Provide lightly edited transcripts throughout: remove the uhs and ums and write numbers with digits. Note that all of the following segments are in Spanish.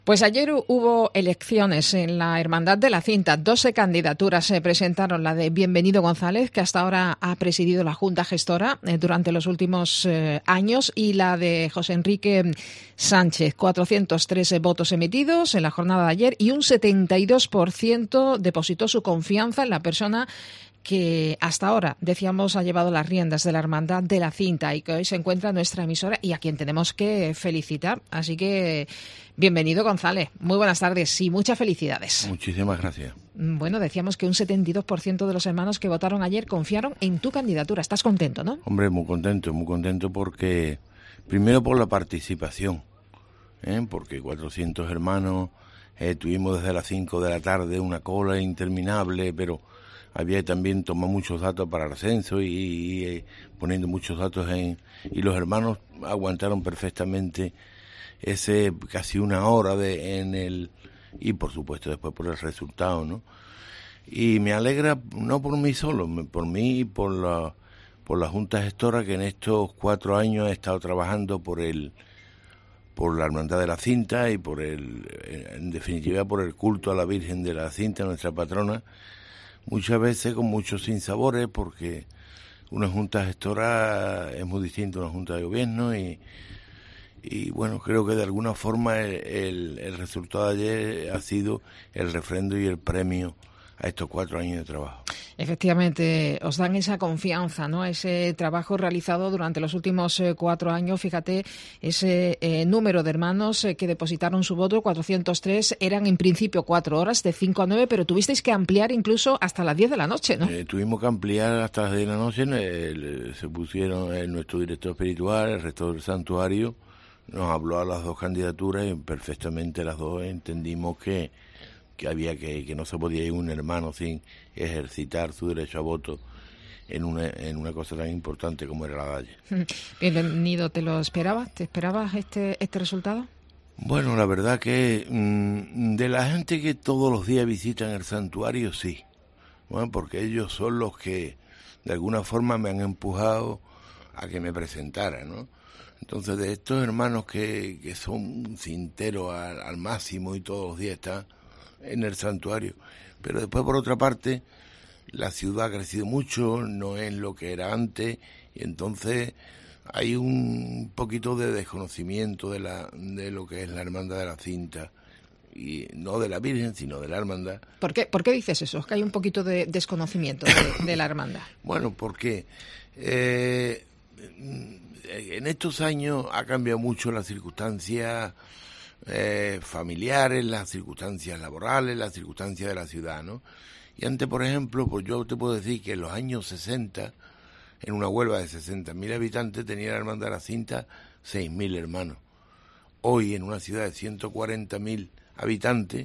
Pues ayer hubo elecciones en la Hermandad de la Cinta. 12 candidaturas se presentaron, la de Bienvenido González, que hasta ahora ha presidido la Junta Gestora durante los últimos años, y la de José Enrique Sánchez. 413 votos emitidos en la jornada de ayer y un 72% depositó su confianza en la persona que hasta ahora, decíamos, ha llevado las riendas de la Hermandad de la Cinta y que hoy se encuentra en nuestra emisora y a quien tenemos que felicitar. Así que, bienvenido, González. Muy buenas tardes y muchas felicidades. Muchísimas gracias. Bueno, decíamos que un 72% de los hermanos que votaron ayer confiaron en tu candidatura. ¿Estás contento, no? Hombre, muy contento porque, primero por la participación, porque 400 hermanos, tuvimos desde las 5 de la tarde una cola interminable, pero había también tomado muchos datos para el censo y poniendo muchos datos y los hermanos aguantaron perfectamente ese casi una hora y por supuesto después por el resultado, ¿no? Y me alegra no por mí solo, por mí y por la Junta Gestora, que en estos 4 años ha estado trabajando por la Hermandad de la Cinta y en definitiva por el culto a la Virgen de la Cinta, nuestra patrona. Muchas veces con muchos sinsabores, porque una junta gestora es muy distinta a una junta de gobierno y bueno, creo que de alguna forma el resultado de ayer ha sido el refrendo y el premio a estos 4 años de trabajo. Efectivamente, os dan esa confianza, ¿no? Ese trabajo realizado durante los últimos 4 años. Fíjate, ese número de hermanos que depositaron su voto, 403, eran en principio 4 horas, de 5 a 9, pero tuvisteis que ampliar incluso hasta las 10 de la noche, ¿no? Tuvimos que ampliar hasta las 10 de la noche. Se pusieron nuestro director espiritual, el rector del santuario, nos habló a las 2 candidaturas y perfectamente las 2 entendimos que había que no se podía ir un hermano sin ejercitar su derecho a voto en una cosa tan importante como era la de ayer. Bienvenido, ¿te lo esperabas? ¿Te esperabas este resultado? Bueno, la verdad que de la gente que todos los días visitan el santuario, sí. Bueno, porque ellos son los que de alguna forma me han empujado a que me presentara, ¿no? Entonces, de estos hermanos que son cinteros al máximo y todos los días están en el santuario, pero después por otra parte la ciudad ha crecido mucho, no es lo que era antes, y entonces hay un poquito de desconocimiento de lo que es la Hermandad de la Cinta, y no de la Virgen sino de la Hermandad. ¿Por qué dices eso? Es que hay un poquito de desconocimiento de la Hermandad. Bueno, porque en estos años ha cambiado mucho la circunstancia familiares, las circunstancias laborales, las circunstancias de la ciudad, ¿no? Y antes, por ejemplo, pues yo te puedo decir que en los años 60, en una Huelva de 60.000 habitantes, tenía la Hermandad de la Cinta 6.000 hermanos. Hoy, en una ciudad de 140.000 habitantes,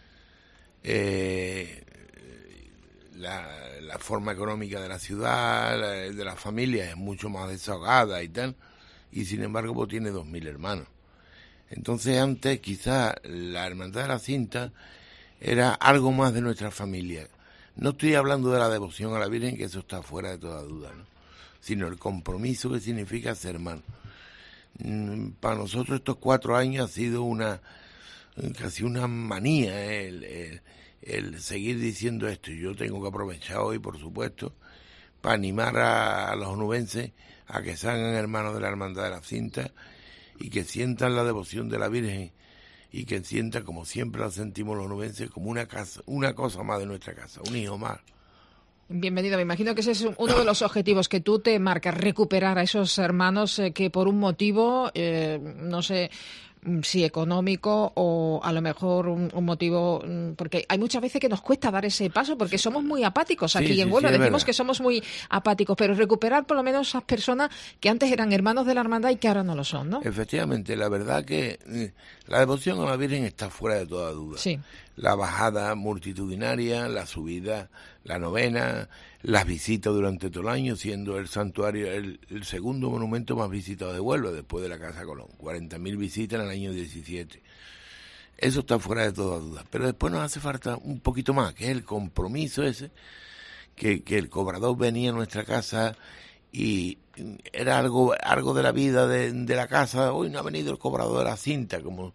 la forma económica de la ciudad, de las familias, es mucho más desahogada y tal, y sin embargo pues tiene 2.000 hermanos. Entonces antes quizás la Hermandad de la Cinta era algo más de nuestra familia. No estoy hablando de la devoción a la Virgen, que eso está fuera de toda duda, ¿no? Sino el compromiso que significa ser hermano. Para nosotros estos 4 años ha sido casi una manía el seguir diciendo esto. Y yo tengo que aprovechar hoy, por supuesto, para animar a los onubenses a que sean hermanos de la Hermandad de la Cinta y que sientan la devoción de la Virgen y que sientan, como siempre la sentimos los onubenses, como una cosa más de nuestra casa, un hijo más. Bienvenido. Me imagino que ese es uno de los objetivos que tú te marcas, recuperar a esos hermanos que por un motivo, no sé si económico o a lo mejor un motivo, porque hay muchas veces que nos cuesta dar ese paso porque somos muy apáticos aquí en Huelva, decimos que somos muy apáticos, pero recuperar por lo menos esas personas que antes eran hermanos de la hermandad y que ahora no lo son, ¿no? Efectivamente, la verdad que la devoción a la Virgen está fuera de toda duda. Sí. La bajada multitudinaria, la subida, la novena, las visitas durante todo el año, siendo el santuario el segundo monumento más visitado de Huelva, después de la Casa Colón. 40.000 visitas en el año 17. Eso está fuera de toda duda. Pero después nos hace falta un poquito más, que es el compromiso ese, que el cobrador venía a nuestra casa y era algo de la vida de la casa. Hoy no ha venido el cobrador de la cinta, como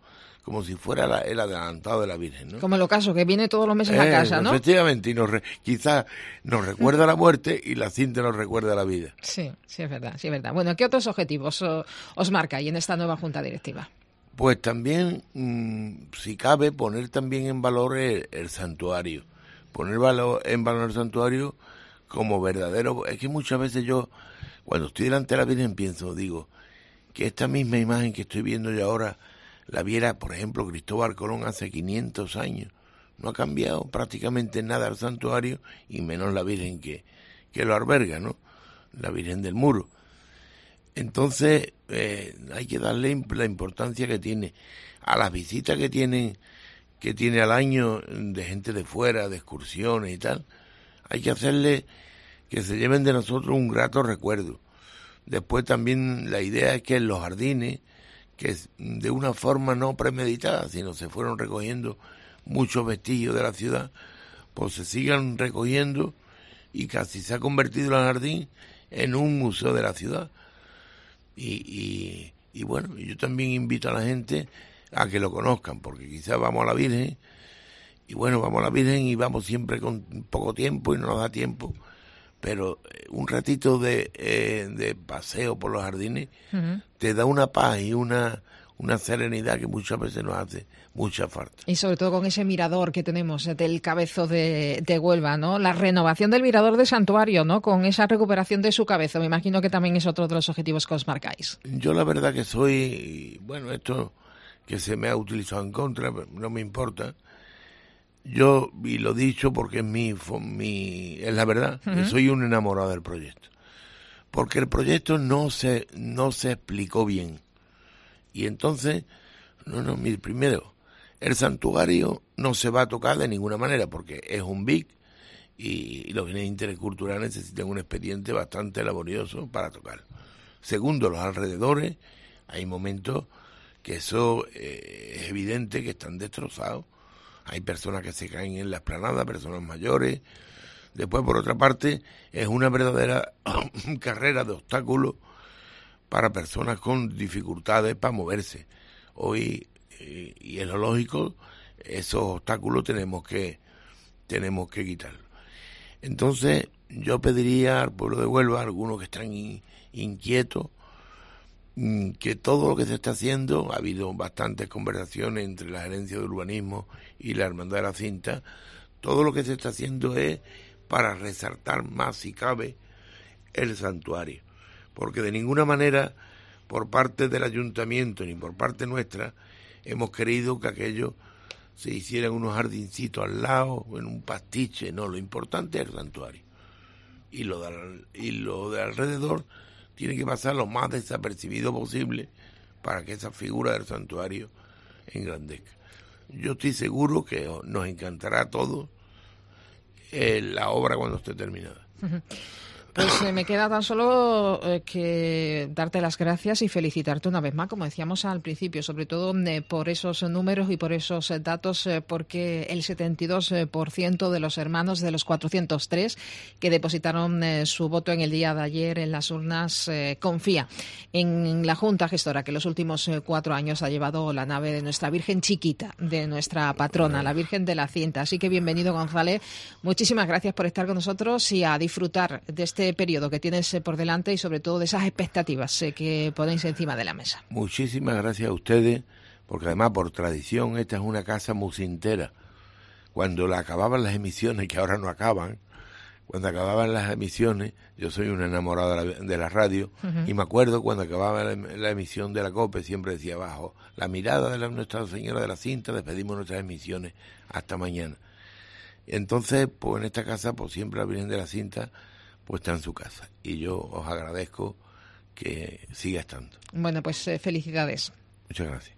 como si fuera el adelantado de la Virgen, ¿no? Como el ocaso, que viene todos los meses a casa, ¿no? Efectivamente, y quizás nos recuerda la muerte y la cinta nos recuerda la vida. Sí, es verdad, sí es verdad. Bueno, ¿qué otros objetivos os marcáis en esta nueva Junta Directiva? Pues también, si cabe, poner también en valor el santuario. Poner en valor el santuario como verdadero. Es que muchas veces yo, cuando estoy delante de la Virgen, digo, que esta misma imagen que estoy viendo yo ahora, la viera, por ejemplo, Cristóbal Colón hace 500 años. No ha cambiado prácticamente nada el santuario, y menos la Virgen que lo alberga, ¿no? La Virgen del Muro. Entonces, hay que darle la importancia que tiene a las visitas que tiene al año de gente de fuera, de excursiones y tal. Hay que hacerle que se lleven de nosotros un grato recuerdo. Después también la idea es que en los jardines, que de una forma no premeditada, sino se fueron recogiendo muchos vestigios de la ciudad, pues se sigan recogiendo y casi se ha convertido el jardín en un museo de la ciudad. Y bueno, yo también invito a la gente a que lo conozcan, porque quizás vamos a la Virgen, y bueno, vamos a la Virgen y vamos siempre con poco tiempo y no nos da tiempo, pero un ratito de paseo por los jardines te da una paz y una serenidad que muchas veces nos hace mucha falta. Y sobre todo con ese mirador que tenemos del Cabezo de Huelva, ¿no? La renovación del mirador de Santuario, ¿no? Con esa recuperación de su cabezo. Me imagino que también es otro de los objetivos que os marcáis. Yo la verdad que soy, bueno, esto que se me ha utilizado en contra, no me importa. Yo, y lo he dicho porque es la verdad, que soy un enamorado del proyecto. Porque el proyecto no se explicó bien. Y entonces, mire, primero, el santuario no se va a tocar de ninguna manera porque es un BIC y los bienes interculturales necesitan un expediente bastante laborioso para tocar. Segundo, los alrededores, hay momentos que eso es evidente que están destrozados. Hay personas que se caen en la explanada, personas mayores. Después, por otra parte, es una verdadera carrera de obstáculos para personas con dificultades para moverse. Hoy, y es lo lógico, esos obstáculos tenemos que quitarlos. Entonces, yo pediría al pueblo de Huelva, a algunos que están inquietos, que todo lo que se está haciendo, ha habido bastantes conversaciones entre la Gerencia de Urbanismo y la Hermandad de la Cinta, todo lo que se está haciendo es para resaltar más, si cabe, el santuario. Porque de ninguna manera, por parte del ayuntamiento ni por parte nuestra, hemos querido que aquello se hicieran unos jardincitos al lado, en un pastiche. No, lo importante es el santuario. Y lo de alrededor tiene que pasar lo más desapercibido posible para que esa figura del santuario engrandezca. Yo estoy seguro que nos encantará a todos la obra cuando esté terminada. Pues me queda tan solo que darte las gracias y felicitarte una vez más, como decíamos al principio, sobre todo por esos números y por esos datos, porque el 72% de los hermanos de los 403 que depositaron su voto en el día de ayer en las urnas confía en la Junta Gestora, que los últimos 4 años ha llevado la nave de nuestra Virgen chiquita, de nuestra patrona, la Virgen de la Cinta. Así que bienvenido, González. Muchísimas gracias por estar con nosotros y a disfrutar de este periodo que tienes por delante y sobre todo de esas expectativas que ponéis encima de la mesa. Muchísimas gracias a ustedes, porque además por tradición esta es una casa musintera. Cuando acababan las emisiones, que ahora no acaban, cuando acababan las emisiones, yo soy un enamorado de la radio, y me acuerdo cuando acababa la emisión de la COPE, siempre decía abajo, la mirada de Nuestra Señora de la Cinta, despedimos nuestras emisiones, hasta mañana. Entonces, pues en esta casa, pues siempre la Virgen de la Cinta pues está en su casa. Y yo os agradezco que siga estando. Bueno, pues felicidades. Muchas gracias.